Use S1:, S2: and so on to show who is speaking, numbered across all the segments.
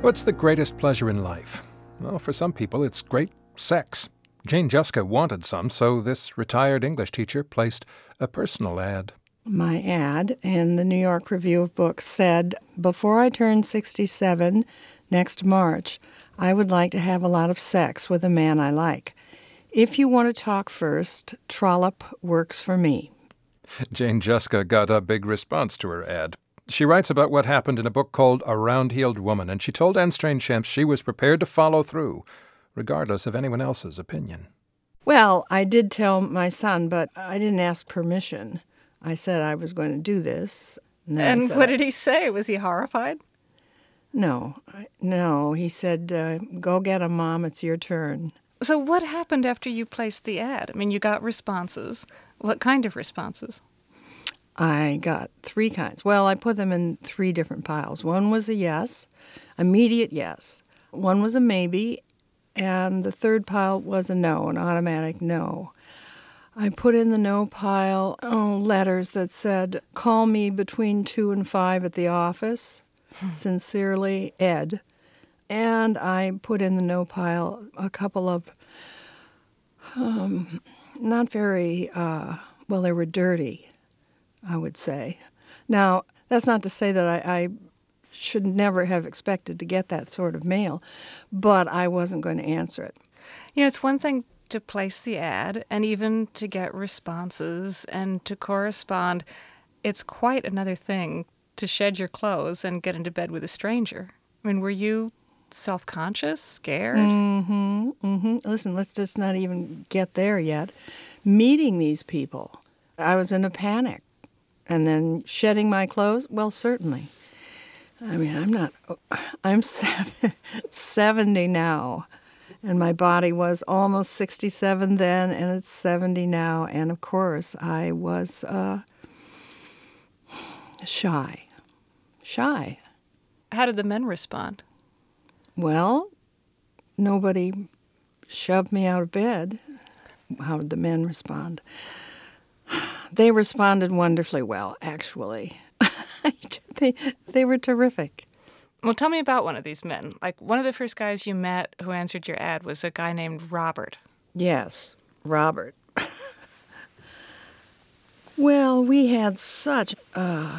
S1: What's the greatest pleasure in life? Well, for some people, it's great sex. Jane Juska wanted some, so this retired English teacher placed a personal ad.
S2: My ad in the New York Review of Books said, "Before I turn 67 next March, I would like to have a lot of sex with a man I like. If you want to talk first, Trollope works for me."
S1: Jane Juska got a big response to her ad. She writes about what happened in a book called A Round-Heeled Woman, and she told Anne Strange-Shemps she was prepared to follow through, regardless of anyone else's opinion.
S2: Well, I did tell my son, but I didn't ask permission. I said I was going to do this.
S3: And what did he say? Was he horrified?
S2: No. He said, "Go get him, Mom. It's your turn."
S3: So what happened after you placed the ad? I mean, you got responses. What kind of responses?
S2: I got 3 kinds. Well, I put them in 3 different piles. One was a yes, immediate yes. One was a maybe, and the third pile was a no, an automatic no. I put in the no pile letters that said, "Call me between 2 and 5 at the office. Sincerely, Ed." And I put in the no pile a couple of not very, they were dirty, I would say. Now, that's not to say that I should never have expected to get that sort of mail, but I wasn't going to answer it.
S3: You know, it's one thing to place the ad and even to get responses and to correspond. It's quite another thing to shed your clothes and get into bed with a stranger. I mean, were you self-conscious, scared?
S2: Listen, let's just not even get there yet. Meeting these people, I was in a panic. And then shedding my clothes? Well, certainly. I mean, I'm 70 now, and my body was almost 67 then, and it's 70 now. And, of course, I was shy.
S3: How did the men respond?
S2: Well, nobody shoved me out of bed. How did the men respond? They responded wonderfully well, actually. They were terrific.
S3: Well, tell me about one of these men. Like, one of the first guys you met who answered your ad was a guy named Robert.
S2: Yes, Robert. Well, we had such a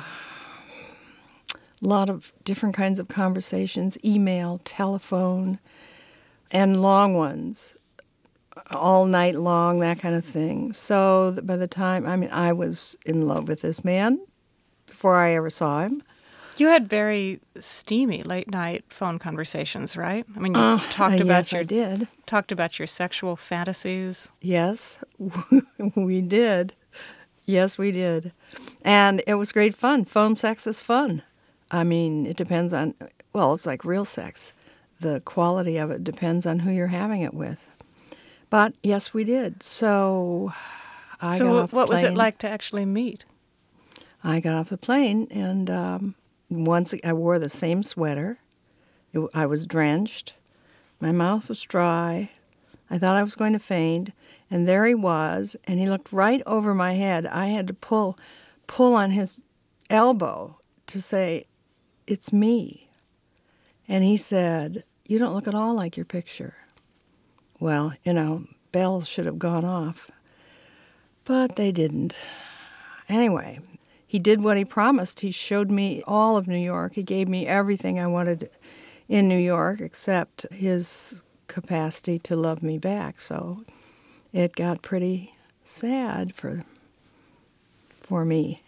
S2: lot of different kinds of conversations, email, telephone, and long ones. All night long, that kind of thing. So by the time, I was in love with this man before I ever saw him.
S3: You had very steamy late-night phone conversations, right? I mean, you talked about
S2: I did.
S3: Talked about your sexual fantasies.
S2: Yes, we did. Yes, we did. And it was great fun. Phone sex is fun. I mean, it depends on, it's like real sex. The quality of it depends on who you're having it with. But, yes, we did. So I got off the plane.
S3: What was it like to actually meet?
S2: I got off the plane, and once I wore the same sweater. I was drenched. My mouth was dry. I thought I was going to faint. And there he was, and he looked right over my head. I had to pull on his elbow to say, "It's me." And he said, "You don't look at all like your picture." Well, bells should have gone off, but they didn't. Anyway, he did what he promised. He showed me all of New York. He gave me everything I wanted in New York except his capacity to love me back. So it got pretty sad for me.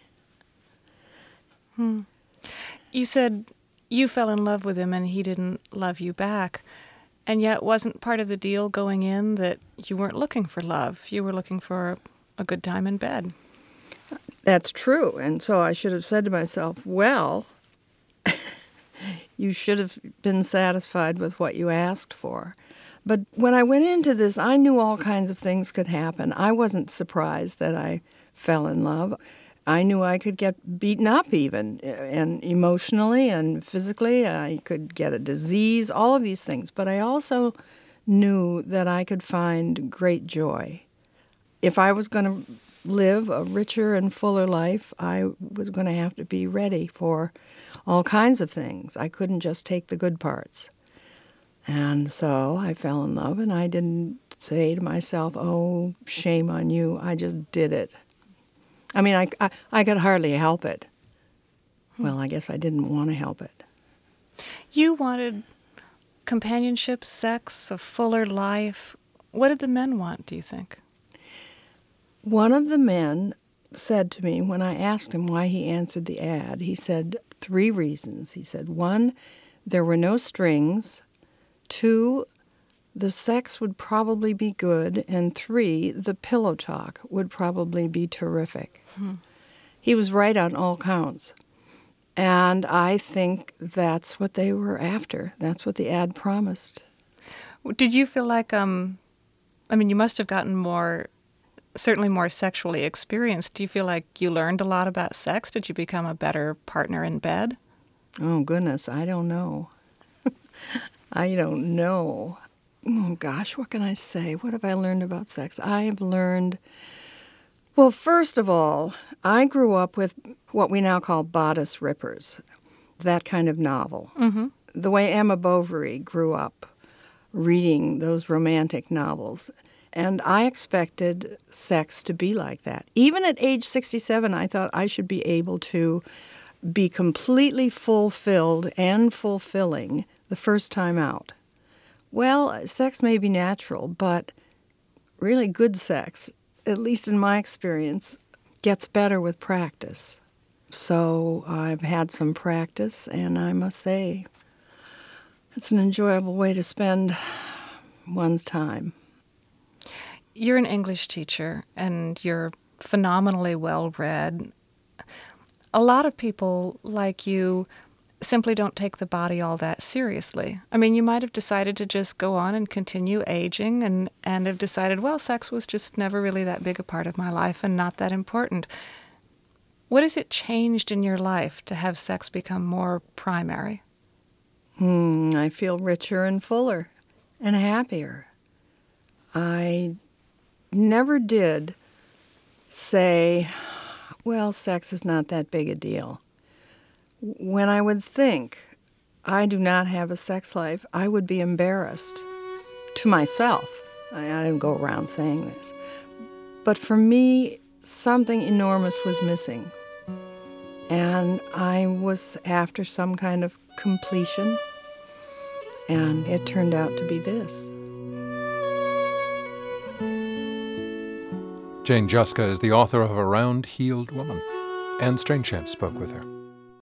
S3: You said you fell in love with him and he didn't love you back. And yet wasn't part of the deal going in that you weren't looking for love. You were looking for a good time in bed.
S2: That's true. And so I should have said to myself, well, you should have been satisfied with what you asked for. But when I went into this, I knew all kinds of things could happen. I wasn't surprised that I fell in love. I knew I could get beaten up even, and emotionally and physically. I could get a disease, all of these things. But I also knew that I could find great joy. If I was going to live a richer and fuller life, I was going to have to be ready for all kinds of things. I couldn't just take the good parts. And so I fell in love, and I didn't say to myself, oh, shame on you. I just did it. I mean, I could hardly help it. Well, I guess I didn't want to help it.
S3: You wanted companionship, sex, a fuller life. What did the men want, do you think?
S2: One of the men said to me, when I asked him why he answered the ad, he said 3 reasons. He said, 1, there were no strings. 2, the sex would probably be good. And 3, the pillow talk would probably be terrific. He was right on all counts. And I think that's what they were after. That's what the ad promised.
S3: Did you feel like, I mean, you must have gotten certainly more sexually experienced. Do you feel like you learned a lot about sex? Did you become a better partner in bed?
S2: Oh, goodness, I don't know. I don't know. Oh, gosh, what can I say? What have I learned about sex? I have learned, well, first of all, I grew up with what we now call bodice rippers, that kind of novel. Mm-hmm. The way Emma Bovary grew up reading those romantic novels. And I expected sex to be like that. Even at age 67, I thought I should be able to be completely fulfilled and fulfilling the first time out. Well, sex may be natural, but really good sex, at least in my experience, gets better with practice. So I've had some practice, and I must say it's an enjoyable way to spend one's time.
S3: You're an English teacher, and you're phenomenally well-read. A lot of people like you simply don't take the body all that seriously. I mean, you might have decided to just go on and continue aging and have decided, well, sex was just never really that big a part of my life and not that important. What has it changed in your life to have sex become more primary?
S2: I feel richer and fuller and happier. I never did say, well, sex is not that big a deal. When I would think I do not have a sex life, I would be embarrassed to myself. I didn't go around saying this. But for me, something enormous was missing. And I was after some kind of completion, and it turned out to be this.
S1: Jane Juska is the author of A Round-Heeled Woman. Anne Strainchamp spoke with her.